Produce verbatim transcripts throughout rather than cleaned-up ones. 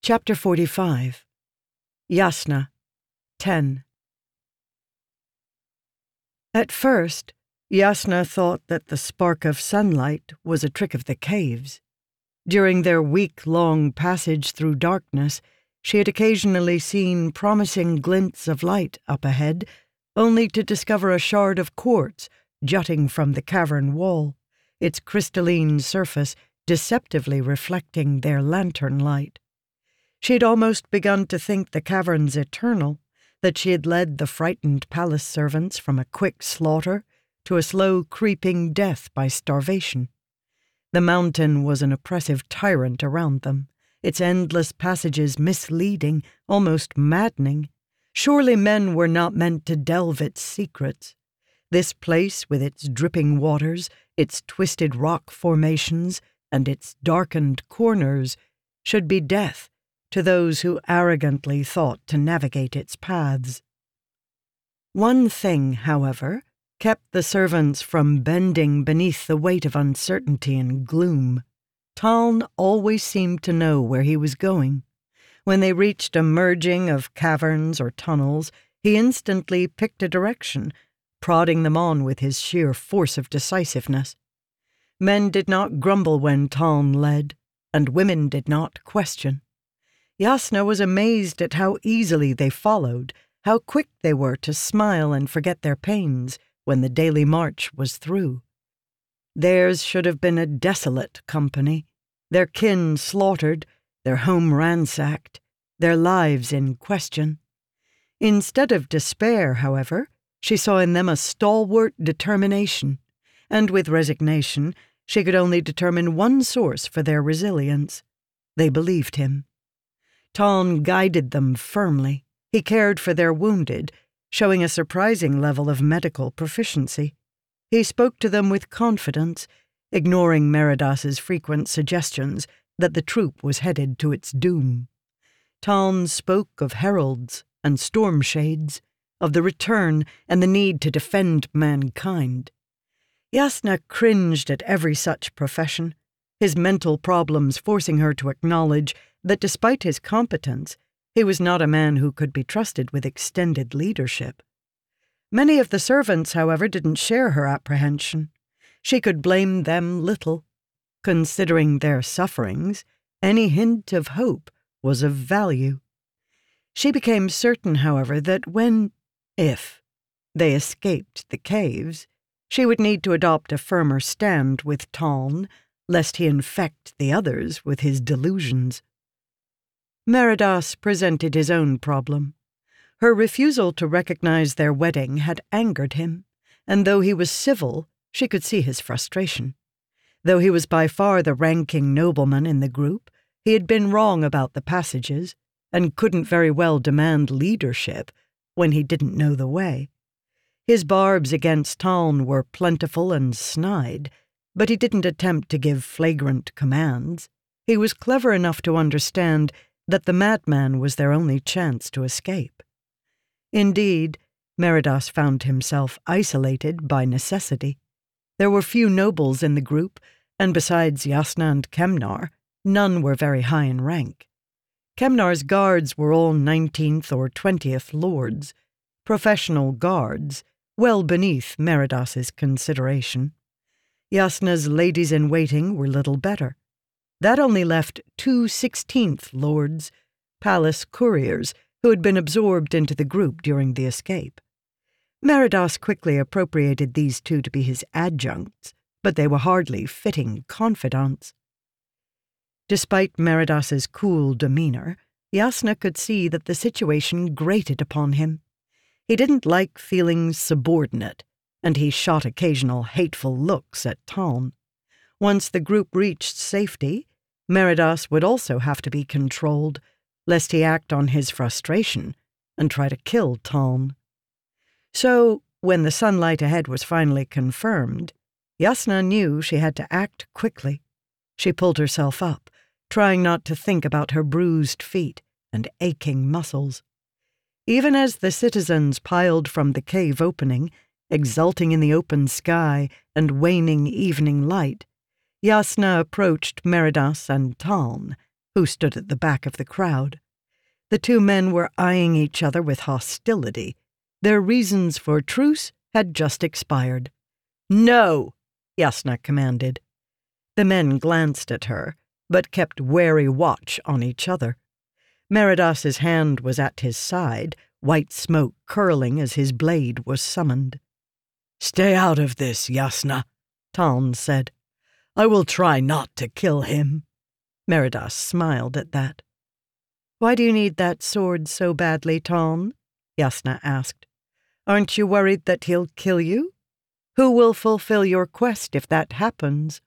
Chapter forty-five. Yasna, ten. At first, Yasna thought that the spark of sunlight was a trick of the caves. During their week-long passage through darkness, she had occasionally seen promising glints of light up ahead, only to discover a shard of quartz jutting from the cavern wall, its crystalline surface deceptively reflecting their lantern light. She had almost begun to think the caverns eternal, that she had led the frightened palace servants from a quick slaughter to a slow creeping death by starvation. The mountain was an oppressive tyrant around them, its endless passages misleading, almost maddening. Surely men were not meant to delve its secrets. This place, with its dripping waters, its twisted rock formations, and its darkened corners, should be death to those who arrogantly thought to navigate its paths. One thing, however, kept the servants from bending beneath the weight of uncertainty and gloom. Taln always seemed to know where he was going. When they reached a merging of caverns or tunnels, he instantly picked a direction, prodding them on with his sheer force of decisiveness. Men did not grumble when Taln led, and women did not question. Yasna was amazed at how easily they followed, how quick they were to smile and forget their pains when the daily march was through. Theirs should have been a desolate company, their kin slaughtered, their home ransacked, their lives in question. Instead of despair, however, she saw in them a stalwart determination, and with resignation she could only determine one source for their resilience. They believed him. Taln guided them firmly. He cared for their wounded, showing a surprising level of medical proficiency. He spoke to them with confidence, ignoring Meridas's frequent suggestions that the troop was headed to its doom. Taln spoke of heralds and storm shades, of the return and the need to defend mankind. Yasna cringed at every such profession, his mental problems forcing her to acknowledge that despite his competence, he was not a man who could be trusted with extended leadership. Many of the servants, however, didn't share her apprehension. She could blame them little. Considering their sufferings, any hint of hope was of value. She became certain, however, that when, if, they escaped the caves, she would need to adopt a firmer stand with Taln, lest he infect the others with his delusions. Meridas presented his own problem. Her refusal to recognize their wedding had angered him, and though he was civil, she could see his frustration. Though he was by far the ranking nobleman in the group, he had been wrong about the passages, and couldn't very well demand leadership when he didn't know the way. His barbs against Taln were plentiful and snide, but he didn't attempt to give flagrant commands. He was clever enough to understand that the madman was their only chance to escape. Indeed, Meridas found himself isolated by necessity. There were few nobles in the group, and besides Yasna and Kemnar, none were very high in rank. Kemnar's guards were all nineteenth or twentieth lords, professional guards, well beneath Meridas's consideration. Yasna's ladies-in-waiting were little better. That only left two sixteenth lords, palace couriers, who had been absorbed into the group during the escape. Meridas quickly appropriated these two to be his adjuncts, but they were hardly fitting confidants. Despite Meridas's cool demeanor, Yasna could see that the situation grated upon him. He didn't like feeling subordinate, and he shot occasional hateful looks at Taln. Once the group reached safety, Meridas would also have to be controlled, lest he act on his frustration and try to kill Taln. So, when the sunlight ahead was finally confirmed, Yasna knew she had to act quickly. She pulled herself up, trying not to think about her bruised feet and aching muscles. Even as the citizens piled from the cave opening, exulting in the open sky and waning evening light, Yasna approached Meridas and Taln, who stood at the back of the crowd. The two men were eyeing each other with hostility. Their reasons for truce had just expired. "No!" Yasna commanded. The men glanced at her, but kept wary watch on each other. Meridas's hand was at his side, white smoke curling as his blade was summoned. "Stay out of this, Yasna," Taln said. "I will try not to kill him." Meridas smiled at that. "Why do you need that sword so badly, Taln?" Yasna asked. "Aren't you worried that he'll kill you? Who will fulfill your quest if that happens?"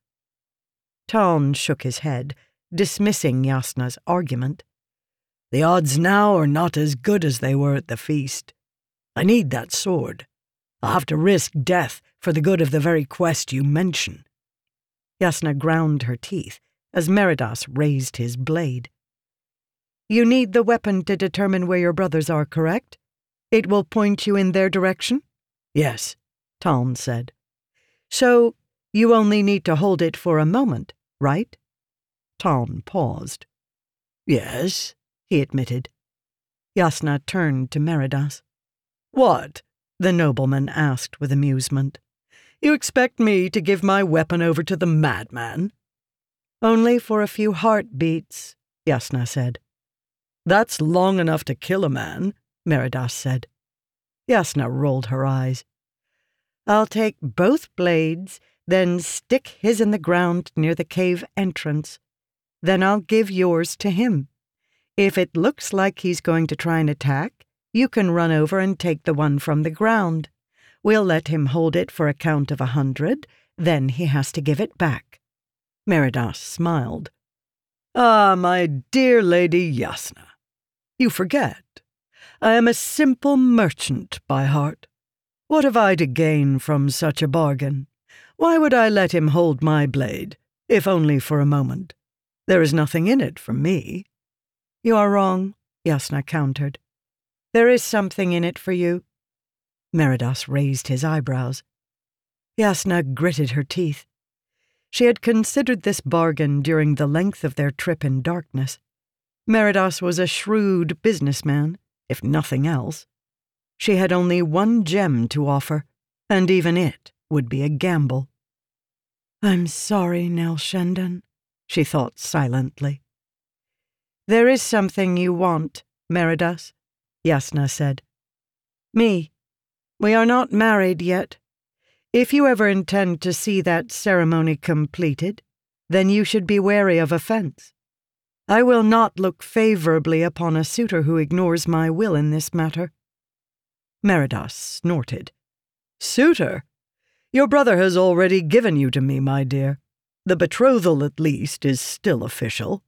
Taln shook his head, dismissing Yasna's argument. "The odds now are not as good as they were at the feast. I need that sword. I'll have to risk death for the good of the very quest you mention." Yasna ground her teeth as Meridas raised his blade. "You need the weapon to determine where your brothers are, correct? It will point you in their direction?" "Yes," Taln said. "So you only need to hold it for a moment, right?" Taln paused. "Yes," he admitted. Yasna turned to Meridas. "What?" the nobleman asked with amusement. "You expect me to give my weapon over to the madman?" "Only for a few heartbeats," Yasna said. "That's long enough to kill a man," Meridas said. Yasna rolled her eyes. "I'll take both blades, then stick his in the ground near the cave entrance. Then I'll give yours to him. If it looks like he's going to try and attack, you can run over and take the one from the ground. We'll let him hold it for a count of a hundred, then he has to give it back." Meridas smiled. "Ah, my dear Lady Yasna, you forget. I am a simple merchant by heart. What have I to gain from such a bargain? Why would I let him hold my blade, if only for a moment? There is nothing in it for me." "You are wrong," Yasna countered. "There is something in it for you." Meridas raised his eyebrows. Yasna gritted her teeth. She had considered this bargain during the length of their trip in darkness. Meridas was a shrewd businessman, if nothing else. She had only one gem to offer, and even it would be a gamble. "I'm sorry, Nell Shendon," she thought silently. "There is something you want, Meridas," Yasna said. "Me. We are not married yet. If you ever intend to see that ceremony completed, then you should be wary of offense. I will not look favorably upon a suitor who ignores my will in this matter." Meridas snorted. "Suitor? Your brother has already given you to me, my dear. The betrothal, at least, is still official."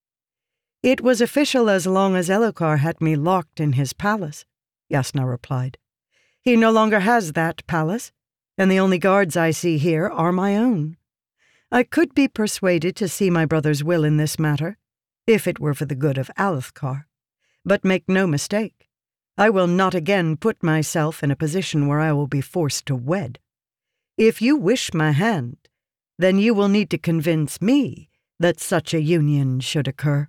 "It was official as long as Elhokar had me locked in his palace," Yasna replied. "He no longer has that palace, and the only guards I see here are my own. I could be persuaded to see my brother's will in this matter, if it were for the good of Alethkar. But make no mistake, I will not again put myself in a position where I will be forced to wed. If you wish my hand, then you will need to convince me that such a union should occur."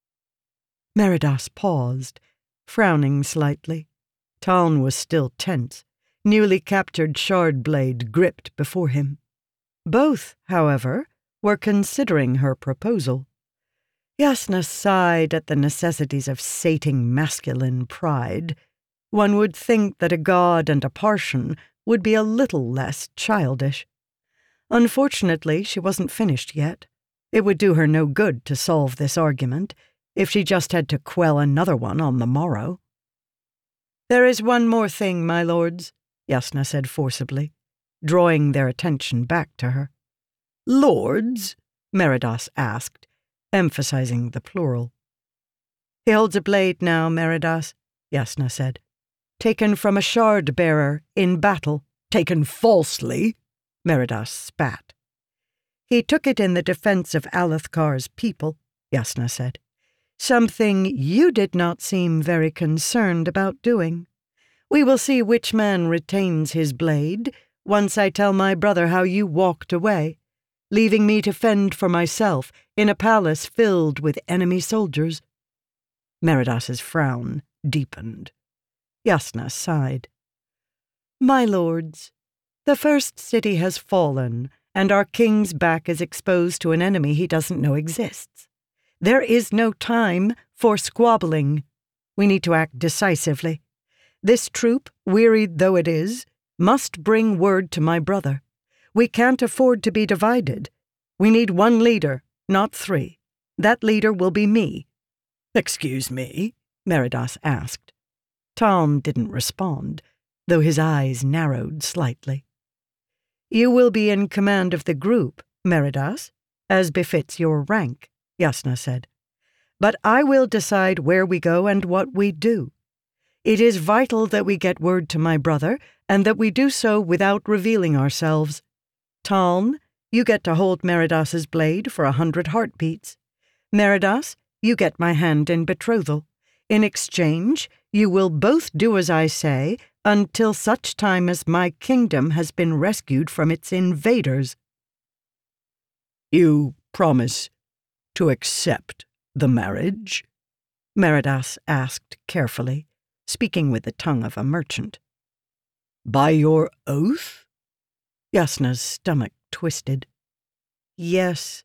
Meridas paused, frowning slightly. Taln was still tense, newly captured shard blade gripped before him. Both, however, were considering her proposal. Yasna sighed at the necessities of sating masculine pride. One would think that a god and a Parshan would be a little less childish. Unfortunately, she wasn't finished yet. It would do her no good to solve this argument if she just had to quell another one on the morrow. "There is one more thing, my lords," Yasna said forcibly, drawing their attention back to her. "Lords?" Meridas asked, emphasizing the plural. "He holds a blade now, Meridas," Yasna said. "Taken from a shard-bearer in battle." "Taken falsely?" Meridas spat. "He took it in the defense of Alethkar's people," Yasna said. "Something you did not seem very concerned about doing. We will see which man retains his blade once I tell my brother how you walked away. leaving me to fend for myself in a palace filled with enemy soldiers. Meridas's frown deepened. Jasnah sighed. My lords, the first city has fallen, and our king's back is exposed to an enemy he doesn't know exists. There is no time for squabbling. We need to act decisively. This troop, wearied though it is, must bring word to my brother. We can't afford to be divided. We need one leader, not three. That leader will be me. Excuse me? Meridas asked. Tom didn't respond, though his eyes narrowed slightly. You will be in command of the group, Meridas, as befits your rank, Jasnah said. But I will decide where we go and what we do. It is vital that we get word to my brother, and that we do so without revealing ourselves. Taln, you get to hold Meridas's blade for a hundred heartbeats. Meridas, you get my hand in betrothal. In exchange, you will both do as I say until such time as my kingdom has been rescued from its invaders. You promise to accept the marriage? Meridas asked carefully, speaking with the tongue of a merchant. By your oath? Jasnah's stomach twisted. Yes.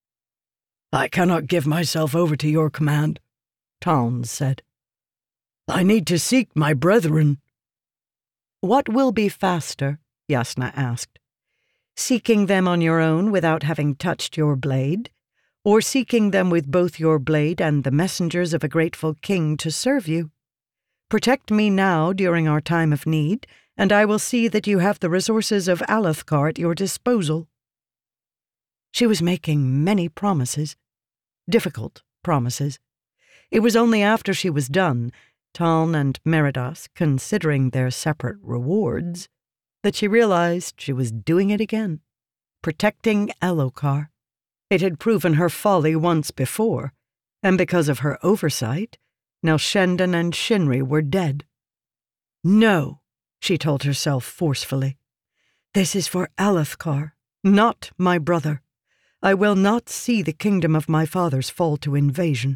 I cannot give myself over to your command, Taln said. I need to seek my brethren. What will be faster? Jasnah asked. Seeking them on your own without having touched your blade, or seeking them with both your blade and the messengers of a grateful king to serve you? Protect me now during our time of need, and I will see that you have the resources of Alethkar at your disposal. She was making many promises, difficult promises. It was only after she was done, Taln and Meridas considering their separate rewards, that she realized she was doing it again, protecting Elhokar. It had proven her folly once before, and because of her oversight, now Shendon and Shinri were dead. No, she told herself forcefully. This is for Alethkar, not my brother. I will not see the kingdom of my fathers fall to invasion.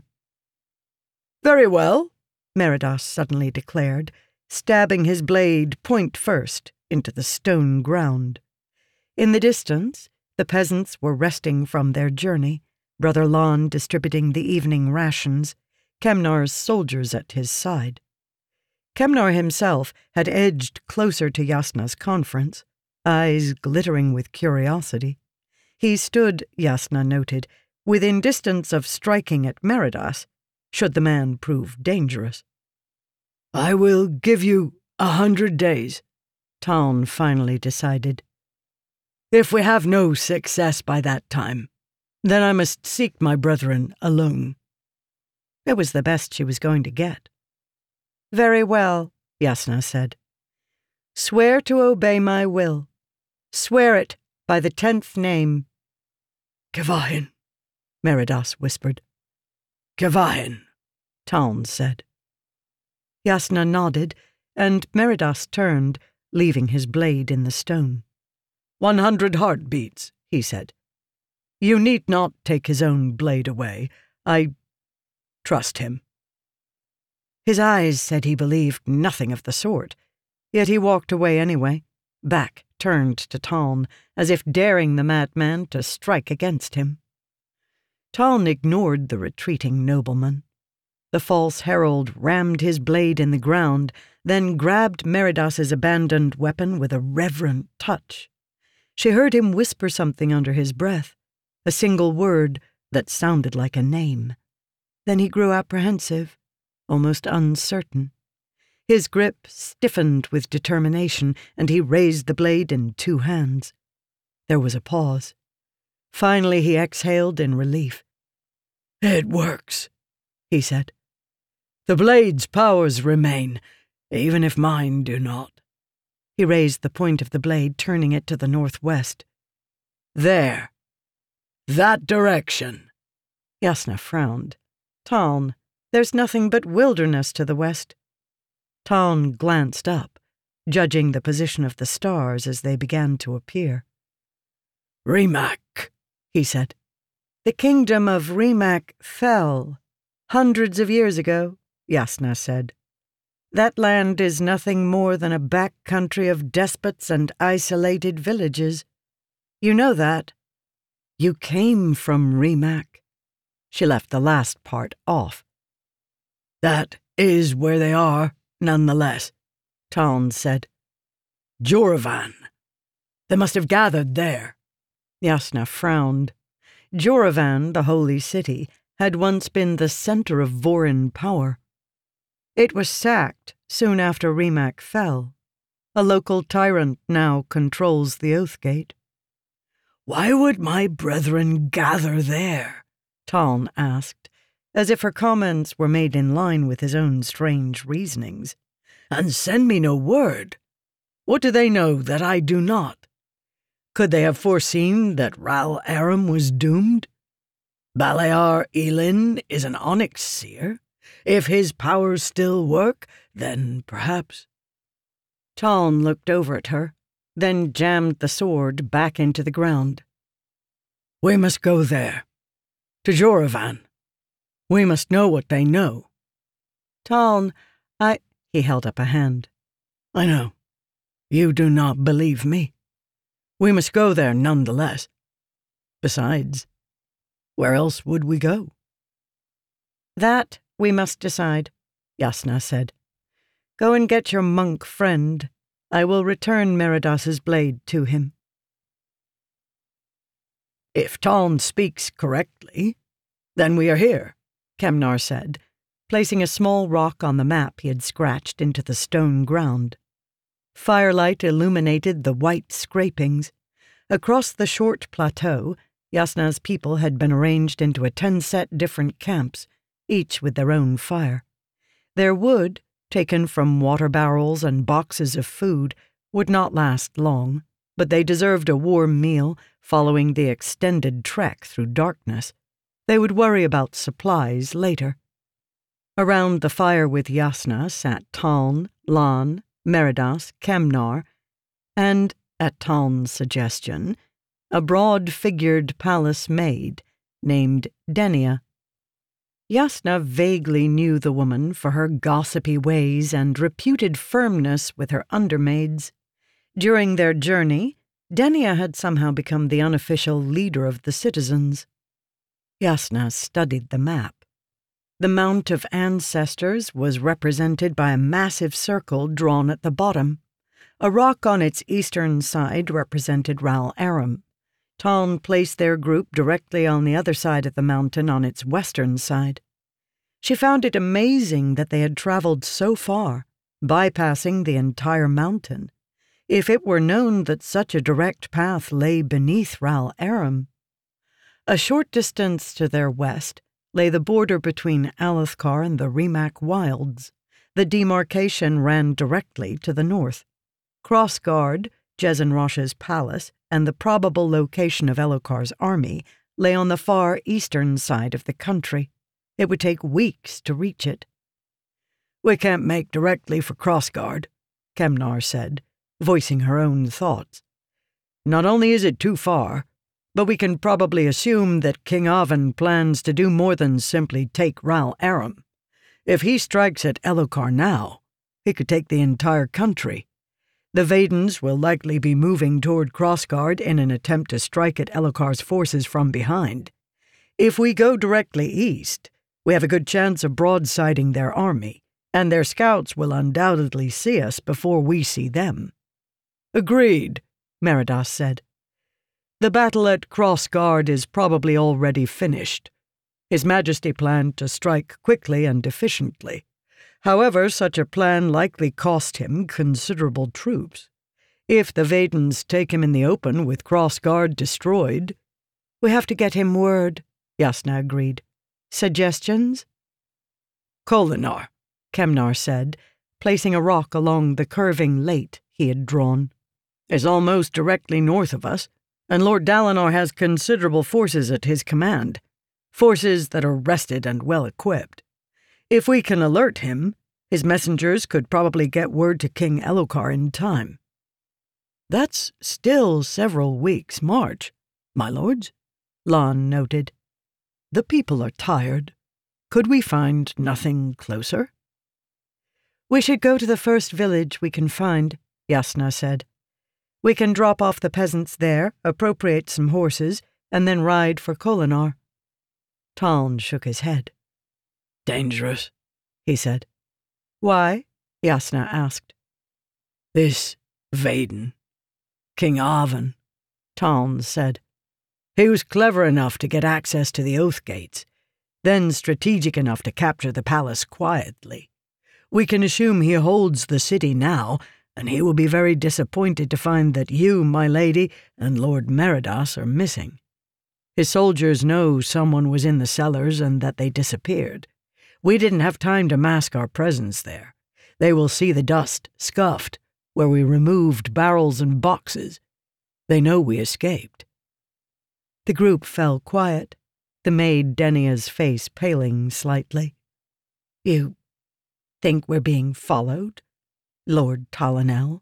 Very well, Meridas suddenly declared, stabbing his blade point first into the stone ground. In the distance, the peasants were resting from their journey, Brother Lon distributing the evening rations, Kemnar's soldiers at his side. Kemnar himself had edged closer to Jasnah's conference, eyes glittering with curiosity. He stood, Jasnah noted, within distance of striking at Meridas, should the man prove dangerous. I will give you a hundred days, Taln finally decided. If we have no success by that time, then I must seek my brethren alone. It was the best she was going to get. Very well, Jasnah said. Swear to obey my will. Swear it by the tenth name. Kevahin, Meridas whispered. Kevahin, Taln said. Jasnah nodded, and Meridas turned, leaving his blade in the stone. One hundred heartbeats, he said. You need not take his own blade away. I trust him. His eyes said he believed nothing of the sort, yet he walked away anyway, back turned to Taln, as if daring the madman to strike against him. Taln ignored the retreating nobleman. The false herald rammed his blade in the ground, then grabbed Meridas's abandoned weapon with a reverent touch. She heard him whisper something under his breath, a single word that sounded like a name. Then he grew apprehensive, almost uncertain. His grip stiffened with determination, and he raised the blade in two hands. There was a pause. Finally he exhaled in relief. It works, he said. The blade's powers remain, even if mine do not. He raised the point of the blade, turning it to the northwest. There. That direction. Jasnah frowned. Taln, there's nothing but wilderness to the west. Taln glanced up, judging the position of the stars as they began to appear. Rimac, he said. The kingdom of Rimac fell hundreds of years ago, Jasnah said. That land is nothing more than a back country of despots and isolated villages. You know that. You came from Rimac. She left the last part off. That is where they are, nonetheless, Taln said. Joravan. They must have gathered there. Jasnah frowned. Joravan, the holy city, had once been the center of Vorin power. It was sacked soon after Rimac fell. A local tyrant now controls the Oathgate. Why would my brethren gather there? Taln asked, as if her comments were made in line with his own strange reasonings. And send me no word. What do they know that I do not? Could they have foreseen that Ral Aram was doomed? Balear Elin is an onyx seer. If his powers still work, then perhaps. Taln looked over at her, then jammed the sword back into the ground. We must go there. To Joravan. We must know what they know. Taln, I... He held up a hand. I know. You do not believe me. We must go there nonetheless. Besides, where else would we go? That we must decide, Jasnah said. Go and get your monk friend. I will return Meridas's blade to him. If Taln speaks correctly, then we are here, Kemnar said, placing a small rock on the map he had scratched into the stone ground. Firelight illuminated the white scrapings. Across the short plateau, Jasnah's people had been arranged into a ten-set different camps, each with their own fire. Their wood, taken from water barrels and boxes of food, would not last long, but they deserved a warm meal following the extended trek through darkness. They would worry about supplies later. Around the fire with Jasnah sat Taln, Lan, Meridas, Kemnar, and, at Taln's suggestion, a broad-figured palace maid named Denia. Jasnah vaguely knew the woman for her gossipy ways and reputed firmness with her undermaids. During their journey, Denia had somehow become the unofficial leader of the citizens. Jasnah studied the map. The Mount of Ancestors was represented by a massive circle drawn at the bottom. A rock on its eastern side represented Ral Aram. Taln placed their group directly on the other side of the mountain on its western side. She found it amazing that they had traveled so far, bypassing the entire mountain. If it were known that such a direct path lay beneath Ral Aram. A short distance to their west lay the border between Alethkar and the Rimac Wilds. The demarcation ran directly to the north. Crossguard, Jezzen Rosh's palace, and the probable location of Elokar's army lay on the far eastern side of the country. It would take weeks to reach it. We can't make directly for Crossguard, Kemnar said, voicing her own thoughts. Not only is it too far, but we can probably assume that King Aven plans to do more than simply take Ral Aram. If he strikes at Elokar now, he could take the entire country. The Vadens will likely be moving toward Crossguard in an attempt to strike at Elokar's forces from behind. If we go directly east, we have a good chance of broadsiding their army, and their scouts will undoubtedly see us before we see them. Agreed, Meridas said. The battle at Crossguard is probably already finished. His Majesty planned to strike quickly and efficiently. However, such a plan likely cost him considerable troops. If the Vadens take him in the open with Crossguard destroyed, we have to get him word, Jasnah agreed. Suggestions? Kholinar, Kemnar said, placing a rock along the curving late he had drawn. Is almost directly north of us, and Lord Dalinar has considerable forces at his command, forces that are rested and well-equipped. If we can alert him, his messengers could probably get word to King Elokar in time. That's still several weeks' march, my lords, Lon noted. The people are tired. Could we find nothing closer? We should go to the first village we can find, Jasnah said. We can drop off the peasants there, appropriate some horses, and then ride for Kholinar. Taln shook his head. Dangerous, he said. Why? Jasnah asked. This Vaden, King Aven, Taln said. He was clever enough to get access to the Oath Gates, then strategic enough to capture the palace quietly. We can assume he holds the city now, and he will be very disappointed to find that you, my lady, and Lord Meridas are missing. His soldiers know someone was in the cellars and that they disappeared. We didn't have time to mask our presence there. They will see the dust scuffed, where we removed barrels and boxes. They know we escaped. The group fell quiet, the maid Denia's face paling slightly. You think we're being followed, Lord Talonel?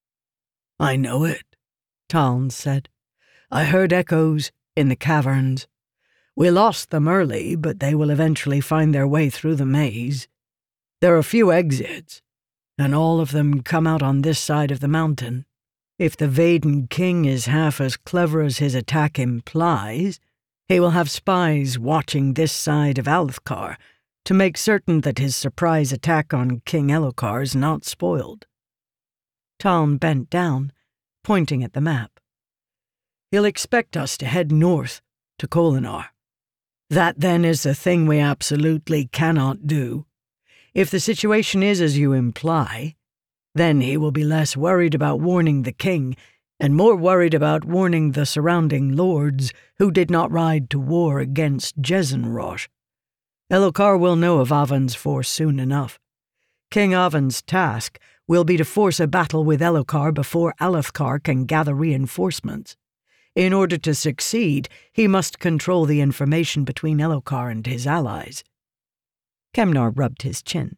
I know it, Taln said. I heard echoes in the caverns. We lost them early, but they will eventually find their way through the maze. There are a few exits, and all of them come out on this side of the mountain. If the Vaden king is half as clever as his attack implies, he will have spies watching this side of Alethkar to make certain that his surprise attack on King Elhokar is not spoiled. Taln bent down, pointing at the map. He'll expect us to head north to Kholinar. That, then, is the thing we absolutely cannot do. If the situation is as you imply, then he will be less worried about warning the king and more worried about warning the surrounding lords who did not ride to war against Jezzenrosh. Elhokar will know of Aven's force soon enough. King Aven's task will be to force a battle with Elhokar before Alethkar can gather reinforcements. In order to succeed, he must control the information between Elhokar and his allies. Kemnar rubbed his chin.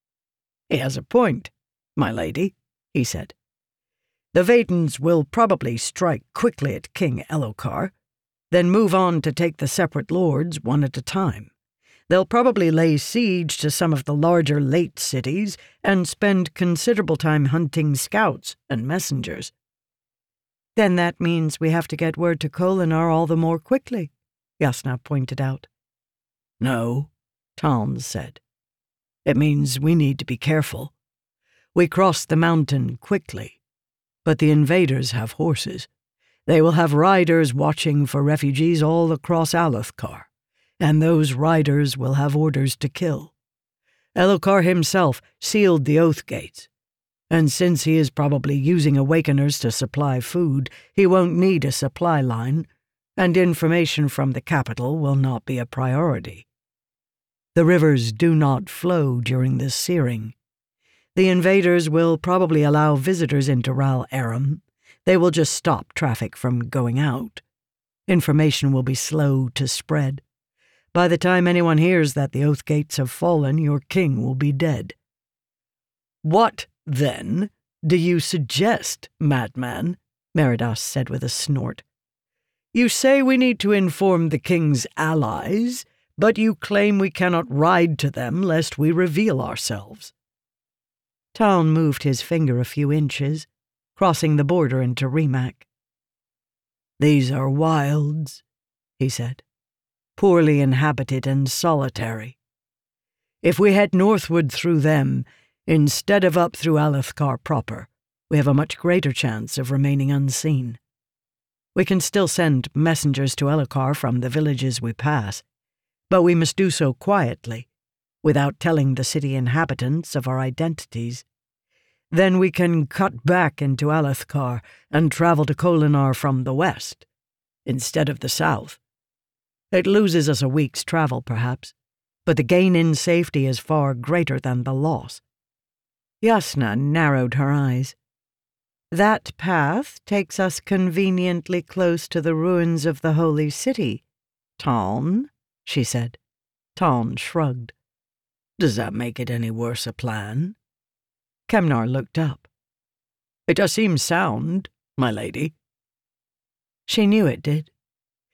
He has a point, my lady, he said. The Vadens will probably strike quickly at King Elhokar, then move on to take the separate lords one at a time. They'll probably lay siege to some of the larger late cities and spend considerable time hunting scouts and messengers. Then that means we have to get word to Kholinar all the more quickly, Jasnah pointed out. No, Taln said. It means we need to be careful. We cross the mountain quickly, but the invaders have horses. They will have riders watching for refugees all across Alethkar, and those riders will have orders to kill. Elhokar himself sealed the Oath Gates, and since he is probably using Awakeners to supply food, he won't need a supply line, and information from the capital will not be a priority. The rivers do not flow during this searing. The invaders will probably allow visitors into Ral Aram. They will just stop traffic from going out. Information will be slow to spread. By the time anyone hears that the Oath Gates have fallen, your king will be dead. What, then, do you suggest, madman? Meridas said with a snort. You say we need to inform the king's allies, but you claim we cannot ride to them lest we reveal ourselves. Taln moved his finger a few inches, crossing the border into Rimac. These are wilds, he said, poorly inhabited and solitary. If we head northward through them, instead of up through Alethkar proper, we have a much greater chance of remaining unseen. We can still send messengers to Elhokar from the villages we pass, but we must do so quietly, without telling the city inhabitants of our identities. Then we can cut back into Alethkar and travel to Kholinar from the west, instead of the south. It loses us a week's travel, perhaps, but the gain in safety is far greater than the loss. Jasnah narrowed her eyes. That path takes us conveniently close to the ruins of the holy city, Taln, she said. Taln shrugged. Does that make it any worse a plan? Kemnar looked up. It does seem sound, my lady. She knew it did.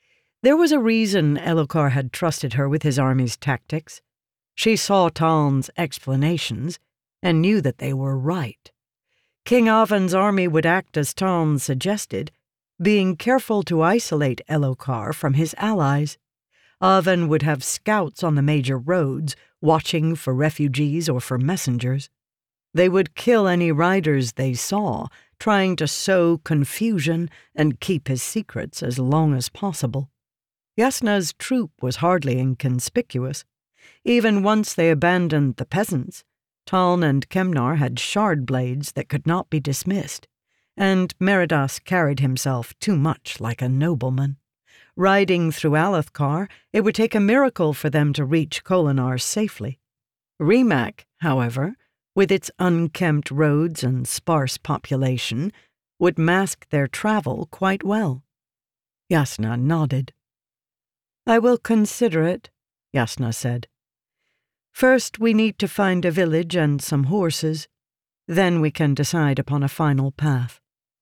There was a reason Elhokar had trusted her with his army's tactics. She saw Taln's explanations and knew that they were right. King Avan's army would act as Taln suggested, being careful to isolate Elhokar from his allies. Avan would have scouts on the major roads, watching for refugees or for messengers. They would kill any riders they saw, trying to sow confusion and keep his secrets as long as possible. Jasnah's troop was hardly inconspicuous. Even once they abandoned the peasants, Taln and Kemnar had shard blades that could not be dismissed, and Meridas carried himself too much like a nobleman. Riding through Alethkar, it would take a miracle for them to reach Kholinar safely. Rimac, however, with its unkempt roads and sparse population, would mask their travel quite well. Jasnah nodded. "I will consider it," Jasnah said. "First we need to find a village and some horses. Then we can decide upon a final path."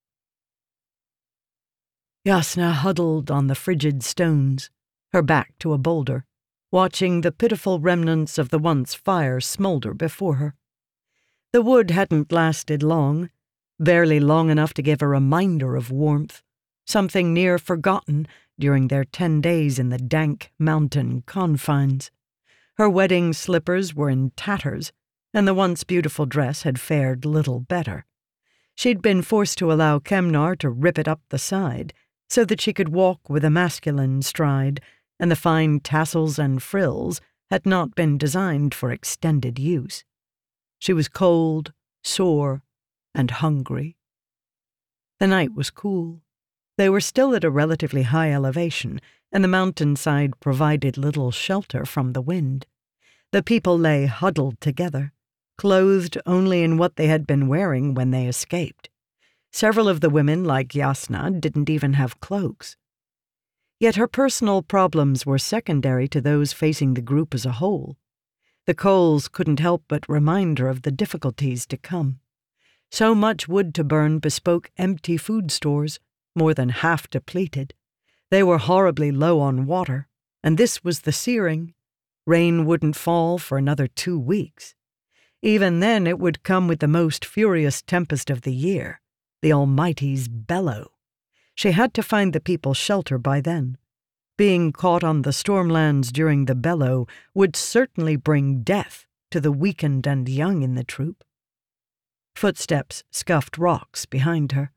Jasnah huddled on the frigid stones, her back to a boulder, watching the pitiful remnants of the once fire smolder before her. The wood hadn't lasted long, barely long enough to give a reminder of warmth, something near forgotten during their ten days in the dank mountain confines. Her wedding slippers were in tatters, and the once beautiful dress had fared little better. She'd been forced to allow Kemnar to rip it up the side, so that she could walk with a masculine stride, and the fine tassels and frills had not been designed for extended use. She was cold, sore, and hungry. The night was cool. They were still at a relatively high elevation, and the mountainside provided little shelter from the wind. The people lay huddled together, clothed only in what they had been wearing when they escaped. Several of the women, like Jasnah, didn't even have cloaks. Yet her personal problems were secondary to those facing the group as a whole. The coals couldn't help but remind her of the difficulties to come. So much wood to burn bespoke empty food stores, more than half depleted. They were horribly low on water, and this was the searing. Rain wouldn't fall for another two weeks. Even then it would come with the most furious tempest of the year, the Almighty's bellow. She had to find the people shelter by then. Being caught on the stormlands during the bellow would certainly bring death to the weakened and young in the troop. Footsteps scuffed rocks behind her.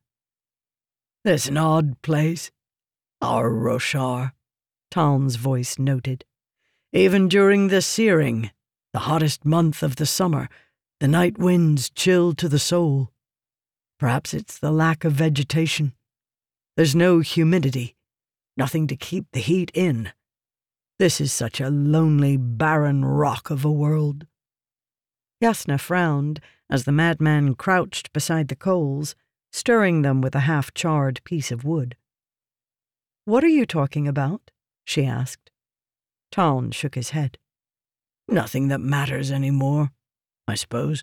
"It's an odd place, our Roshar," Taln's voice noted. "Even during the searing, the hottest month of the summer, the night winds chill to the soul. Perhaps it's the lack of vegetation. There's no humidity, nothing to keep the heat in. This is such a lonely, barren rock of a world." Jasnah frowned as the madman crouched beside the coals, stirring them with a half-charred piece of wood. "What are you talking about?" she asked. Taln shook his head. "Nothing that matters any more, I suppose."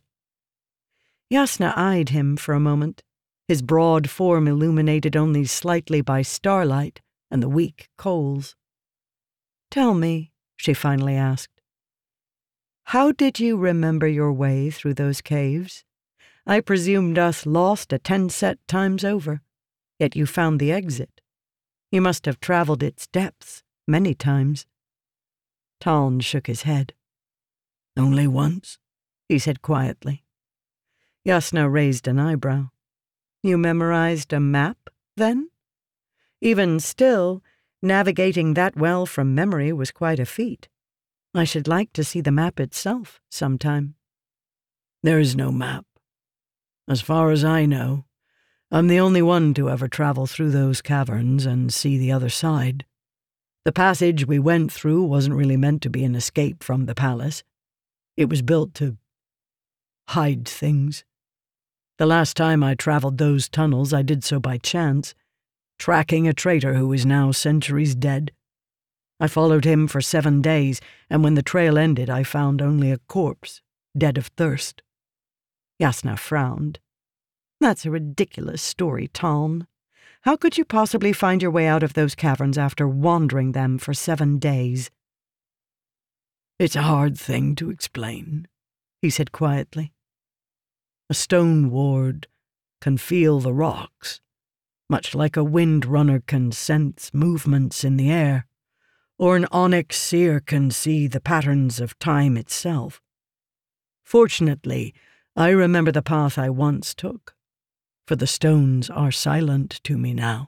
Jasnah eyed him for a moment, his broad form illuminated only slightly by starlight and the weak coals. "Tell me," she finally asked, "how did you remember your way through those caves? I presumed us lost a ten set times over, yet you found the exit. You must have traveled its depths many times." Taln shook his head. "Only once," he said quietly. Jasnah raised an eyebrow. "You memorized a map, then?" Even still, navigating that well from memory was quite a feat. I should like to see the map itself sometime. "There is no map. As far as I know, I'm the only one to ever travel through those caverns and see the other side. The passage we went through wasn't really meant to be an escape from the palace. It was built to hide things. The last time I traveled those tunnels, I did so by chance, tracking a traitor who is now centuries dead. I followed him for seven days, and when the trail ended, I found only a corpse, dead of thirst." Jasnah frowned. "That's a ridiculous story, Taln. How could you possibly find your way out of those caverns after wandering them for seven days? It's a hard thing to explain, he said quietly. A stone ward can feel the rocks, much like a wind runner can sense movements in the air, or an onyx seer can see the patterns of time itself. Fortunately, I remember the path I once took, for the stones are silent to me now.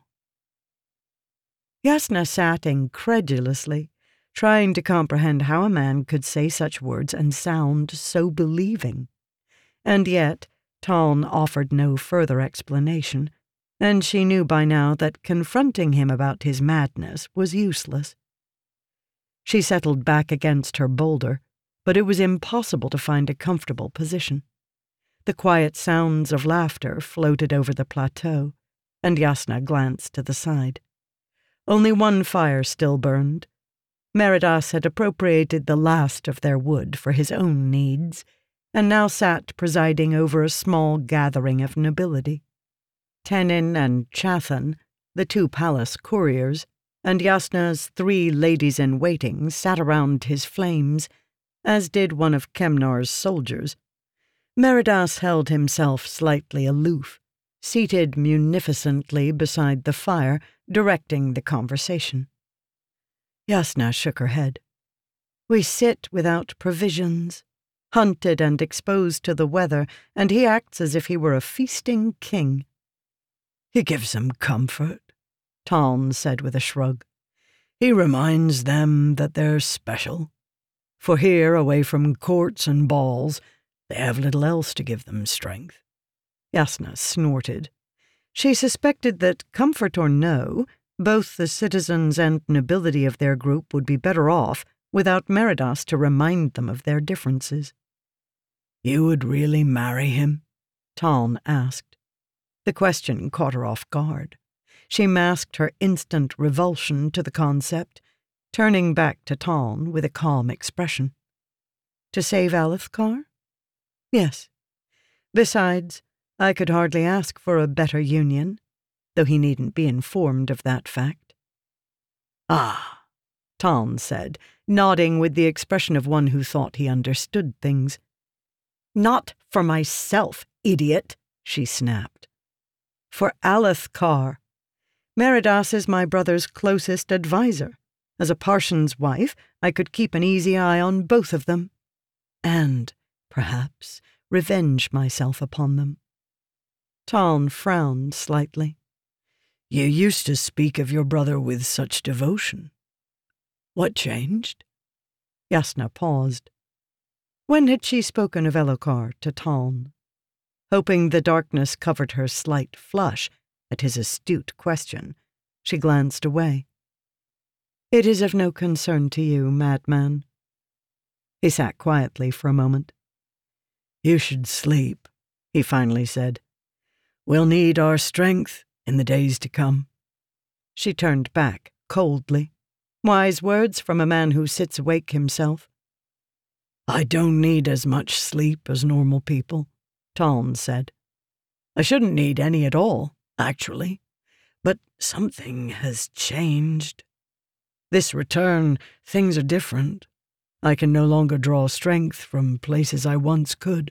Yasna sat incredulously, trying to comprehend how a man could say such words and sound so believing. And yet, Taln offered no further explanation, and she knew by now that confronting him about his madness was useless. She settled back against her boulder, but it was impossible to find a comfortable position. The quiet sounds of laughter floated over the plateau, and Yasna glanced to the side. Only one fire still burned. Meridas had appropriated the last of their wood for his own needs, and now sat presiding over a small gathering of nobility. Tenin and Chathan, the two palace couriers, and Yasna's three ladies-in-waiting sat around his flames, as did one of Kemnar's soldiers. Meridas held himself slightly aloof, seated munificently beside the fire, directing the conversation. Yasna shook her head. We sit without provisions, hunted and exposed to the weather, and he acts as if he were a feasting king. He gives them comfort, Taln said with a shrug. He reminds them that they're special. For here, away from courts and balls, they have little else to give them strength. Yasna snorted. She suspected that, comfort or no, both the citizens and nobility of their group would be better off without Meridas to remind them of their differences. You would really marry him? Taln asked. The question caught her off guard. She masked her instant revulsion to the concept, turning back to Taln with a calm expression. To save Alethkar? Yes. Besides, I could hardly ask for a better union, though he needn't be informed of that fact. Ah, Taln said, nodding with the expression of one who thought he understood things. Not for myself, idiot, she snapped. For Alethkar. Meridas is my brother's closest adviser. As a parson's wife, I could keep an easy eye on both of them. And, perhaps, revenge myself upon them. Taln frowned slightly. You used to speak of your brother with such devotion. What changed? Yasna paused. When had she spoken of Elhokar to Taln? Hoping the darkness covered her slight flush at his astute question, she glanced away. It is of no concern to you, madman. He sat quietly for a moment. You should sleep, he finally said. We'll need our strength in the days to come. She turned back coldly. Wise words from a man who sits awake himself. I don't need as much sleep as normal people, Taln said. I shouldn't need any at all, actually. But something has changed. This return, things are different. I can no longer draw strength from places I once could.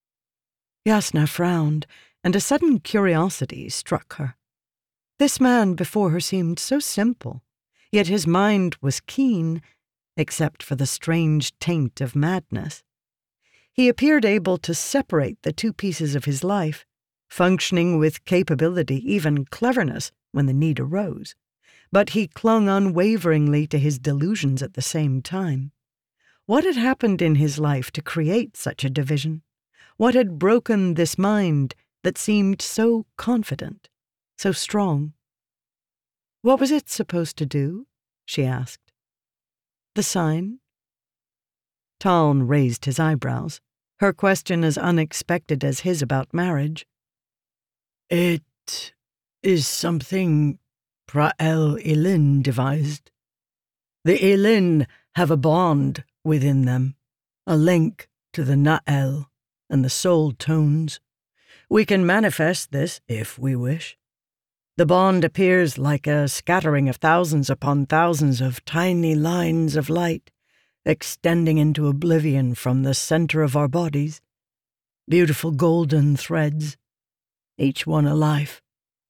Yasna frowned, and a sudden curiosity struck her. This man before her seemed so simple, yet his mind was keen, except for the strange taint of madness. He appeared able to separate the two pieces of his life, functioning with capability, even cleverness, when the need arose. But he clung unwaveringly to his delusions at the same time. What had happened in his life to create such a division? What had broken this mind that seemed so confident, so strong? What was it supposed to do? She asked. The sign? Taln raised his eyebrows, her question as unexpected as his about marriage. It is something Pra'el Ilin devised. The Ilin have a bond within them, a link to the Na'el and the soul tones. We can manifest this if we wish. The bond appears like a scattering of thousands upon thousands of tiny lines of light, extending into oblivion from the center of our bodies. Beautiful golden threads, each one a life.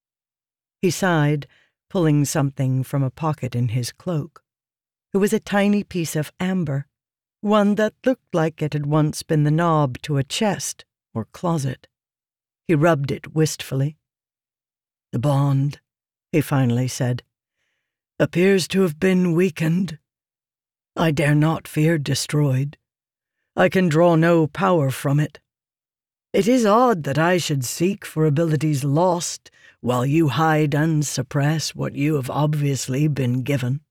He sighed, pulling something from a pocket in his cloak. It was a tiny piece of amber, one that looked like it had once been the knob to a chest or closet. He rubbed it wistfully. The bond, he finally said, appears to have been weakened. I dare not fear destroyed. I can draw no power from it. It is odd that I should seek for abilities lost while you hide and suppress what you have obviously been given.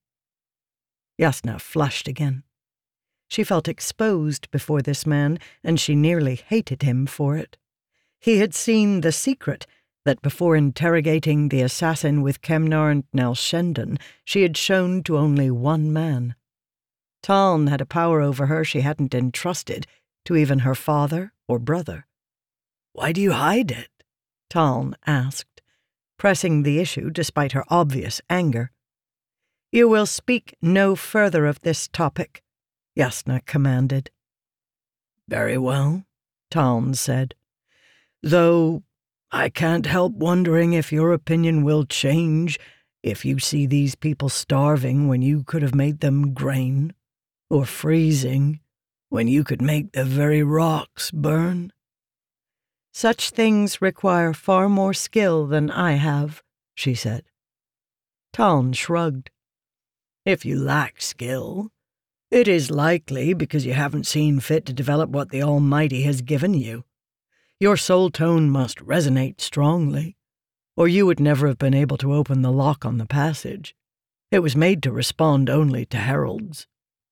Yasna flushed again. She felt exposed before this man, and she nearly hated him for it. He had seen the secret that before interrogating the assassin with Kemnar and Nalshendon, she had shown to only one man. Taln had a power over her she hadn't entrusted to even her father or brother. "Why do you hide it?" Taln asked, pressing the issue despite her obvious anger. "You will speak no further of this topic," Yasna commanded. "Very well," Taln said. "Though I can't help wondering if your opinion will change if you see these people starving when you could have made them grain, or freezing when you could make the very rocks burn." "Such things require far more skill than I have," she said. Taln shrugged. "If you lack skill, it is likely because you haven't seen fit to develop what the Almighty has given you. Your soul tone must resonate strongly, or you would never have been able to open the lock on the passage. It was made to respond only to heralds."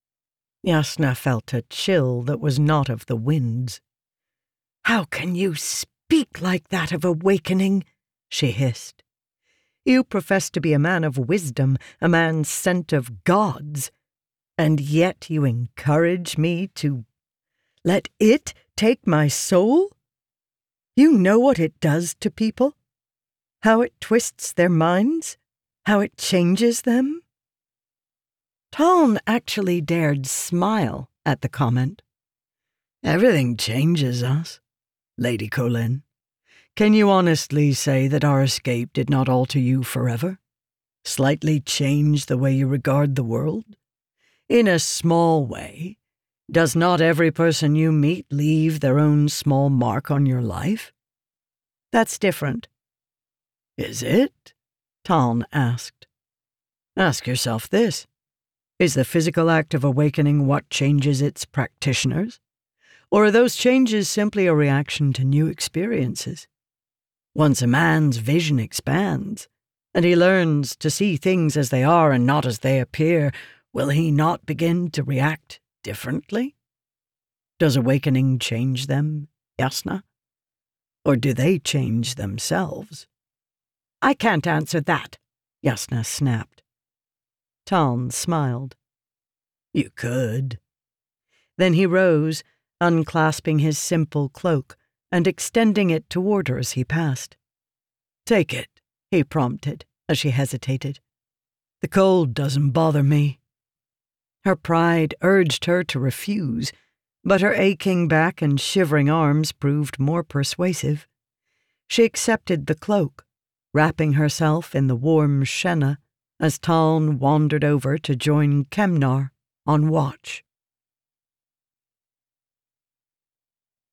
Yasna felt a chill that was not of the winds. "How can you speak like that of awakening?" she hissed. "You profess to be a man of wisdom, a man sent of gods, and yet you encourage me to let it take my soul? You know what it does to people? How it twists their minds? How it changes them?" Taln actually dared smile at the comment. "Everything changes us, Lady Kholin. Can you honestly say that our escape did not alter you forever? Slightly change the way you regard the world? In a small way, does not every person you meet leave their own small mark on your life?" "That's different." "Is it?" Taln asked. "Ask yourself this. Is the physical act of awakening what changes its practitioners? Or are those changes simply a reaction to new experiences? Once a man's vision expands, and he learns to see things as they are and not as they appear, will he not begin to react differently? Does awakening change them, Yasna? Or do they change themselves?" "I can't answer that," Yasna snapped. Taln smiled. "You could." Then he rose, unclasping his simple cloak and extending it toward her as he passed. "Take it," he prompted as she hesitated. "The cold doesn't bother me." Her pride urged her to refuse, but her aching back and shivering arms proved more persuasive. She accepted the cloak, wrapping herself in the warm Shenna as Taln wandered over to join Kemnar on watch.